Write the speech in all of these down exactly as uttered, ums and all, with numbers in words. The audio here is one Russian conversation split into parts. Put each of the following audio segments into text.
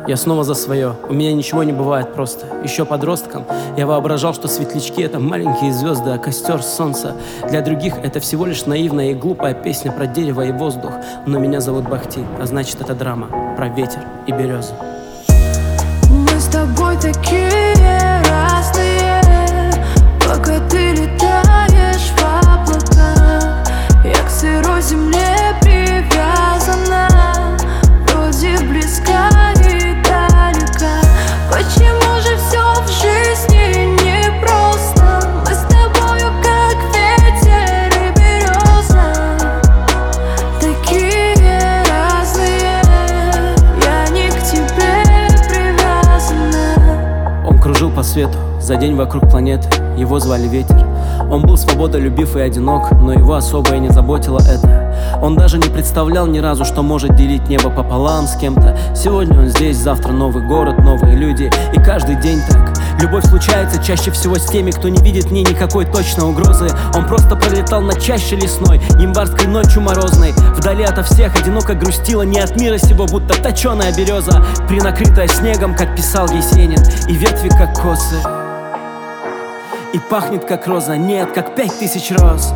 Я снова за свое, у меня ничего не бывает просто. Еще подростком я воображал, что светлячки — это маленькие звезды, а костер — солнца. Для других это всего лишь наивная и глупая песня про дерево и воздух. Но меня зовут Бахти, а значит это драма про ветер и березы. Мы с тобой такие разные, пока ты летаешь в облаках. Я к сырой земле привязана, вроде близка и далека. Почему же все в жизни непросто? Мы с тобою как ветер и береза, такие разные, я не к тебе привязана. Он кружил по свету за день вокруг планеты, его звали Ветер. Он был свободолюбив и одинок, но его особо и не заботило это. Он даже не представлял ни разу, что может делить небо пополам с кем-то. Сегодня он здесь, завтра новый город, новые люди, и каждый день так. Любовь случается чаще всего с теми, кто не видит в ней никакой точной угрозы. Он просто пролетал над чащей лесной, январской ночью морозной. Вдали ото всех одиноко грустила, не от мира сего, будто точеная береза, принакрытая снегом, как писал Есенин, и ветви как косы. И пахнет как роза, нет, как пять тысяч роз.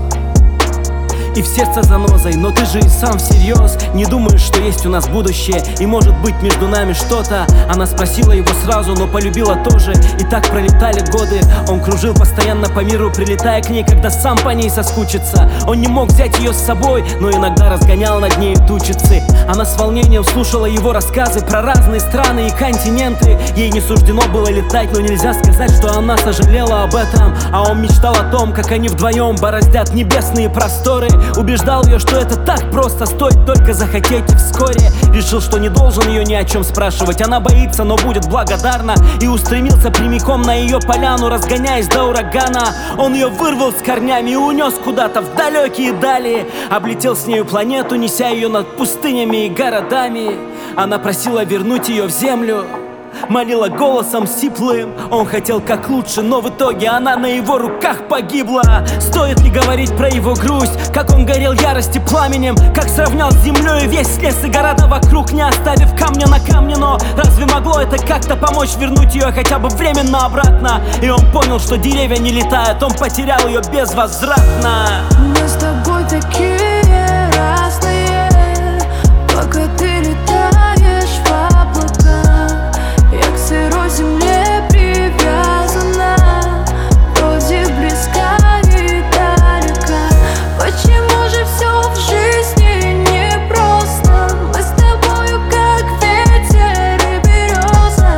И в сердце занозой, но ты же и сам всерьез не думаешь, что есть у нас будущее, и может быть между нами что-то. Она спросила его сразу, но полюбила тоже. И так пролетали годы. Он кружил постоянно по миру, прилетая к ней, когда сам по ней соскучится. Он не мог взять ее с собой, но иногда разгонял над ней тучицы. Она с волнением слушала его рассказы про разные страны и континенты. Ей не суждено было летать, но нельзя сказать, что она сожалела об этом. А он мечтал о том, как они вдвоем бороздят небесные просторы. Убеждал ее, что это так просто, стоит только захотеть, и вскоре решил, что не должен ее ни о чем спрашивать. Она боится, но будет благодарна, и устремился прямиком на ее поляну, разгоняясь до урагана. Он ее вырвал с корнями и унес куда-то в далекие дали. Облетел с нею планету, неся ее над пустынями и городами. Она просила вернуть ее в землю, молила голосом сиплым. Он хотел как лучше, но в итоге она на его руках погибла. Стоит ли говорить про его грусть, как он горел ярости пламенем, как сравнял с землей весь лес и города вокруг, не оставив камня на камне. Но разве могло это как-то помочь вернуть ее хотя бы временно обратно? И он понял, что деревья не летают, он потерял ее безвозвратно. Мы с тобой такие разные, пока ты летаешь в облаках. Я к сырой земле привязана, вроде близка и далека. Почему же все в жизни непросто? Мы с тобою как ветер и береза,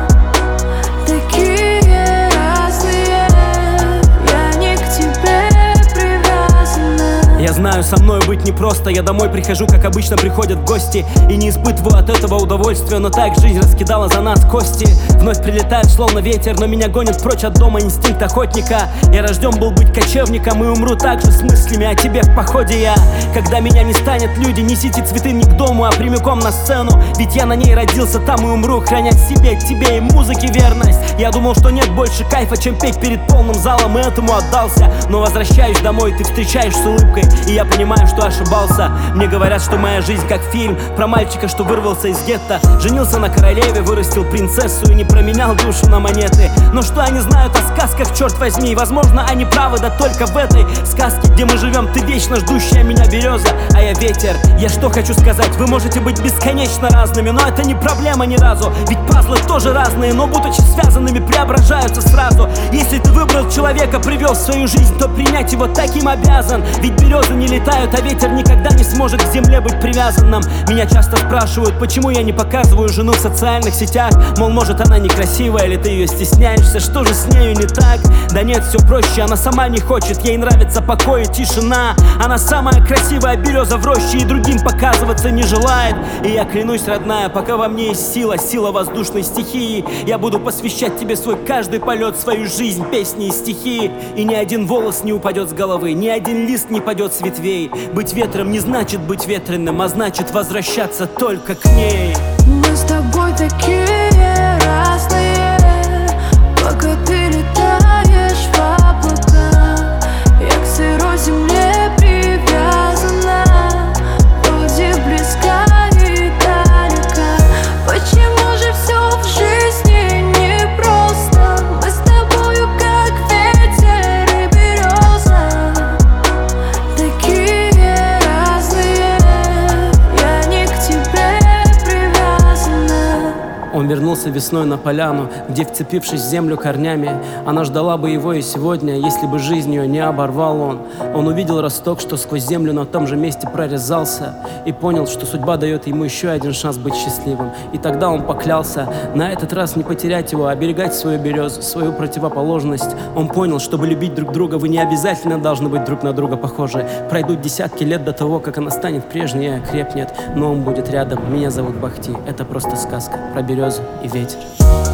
такие разные, я не к тебе привязана. Я знаю, со мной быть непросто. Я домой прихожу, как обычно приходят гости, и не испытываю от этого удовольствия. Но так жизнь раскидала за нас кости. Вновь прилетает словно ветер, но меня гонит прочь от дома инстинкт охотника. Я рожден был быть кочевником и умру также с мыслями о тебе в походе я. Когда меня не станет, люди, несите цветы не к дому, а прямиком на сцену. Ведь я на ней родился, там и умру, храня себе, тебе и музыке верность. Я думал, что нет больше кайфа, чем петь перед полным залом, и этому отдался. Но возвращаюсь домой, ты встречаешь с улыбкой, и я понимаю, что ошибался. Мне говорят, что моя жизнь как фильм про мальчика, что вырвался из гетто, женился на королеве, вырастил принцессу и не променял душу на монеты. Но что они знают о сказках, черт возьми? Возможно, они правы, да только в этой сказке, где мы живем, ты вечно ждущая меня береза, а я ветер. Я что хочу сказать, вы можете быть бесконечно разными, но это не проблема ни разу. Ведь пазлы тоже разные, но будучи связанными, преображаются сразу. Если ты выбрал человека, привел в свою жизнь, то принять его таким обязан. Ведь березы не летают, а ветер никогда не сможет к земле быть привязанным. Меня часто спрашивают, почему я не показываю жену в социальных сетях. Мол, может она некрасивая, или ты ее стесняешься, что же с нею не так? Да нет, все проще, она сама не хочет, ей нравится покой и тишина. Она самая красивая береза в роще и другим показываться не желает. И я клянусь, родная, пока во мне есть сила, сила воздушной стихии, я буду посвящать тебе свой каждый полет, свою жизнь, песни и стихи. И ни один волос не упадет с головы, ни один лист не падет с ветвей. Быть ветром не значит быть ветреным, а значит возвращаться только к ней. Мы с тобой такие разные, пока ты летаешь в облаках. Я к сырой земле привязана, вроде близка и далека. Почему же все вернулся весной на поляну, где, вцепившись в землю корнями, она ждала бы его и сегодня, если бы жизнь ее не оборвал он. Он увидел росток, что сквозь землю на том же месте прорезался, и понял, что судьба дает ему еще один шанс быть счастливым. И тогда он поклялся на этот раз не потерять его, а оберегать свою березу, свою противоположность. Он понял, чтобы любить друг друга, вы не обязательно должны быть друг на друга похожи. Пройдут десятки лет до того, как она станет прежней и окрепнет, но он будет рядом. Меня зовут Бахти, это просто сказка про березу и ветер.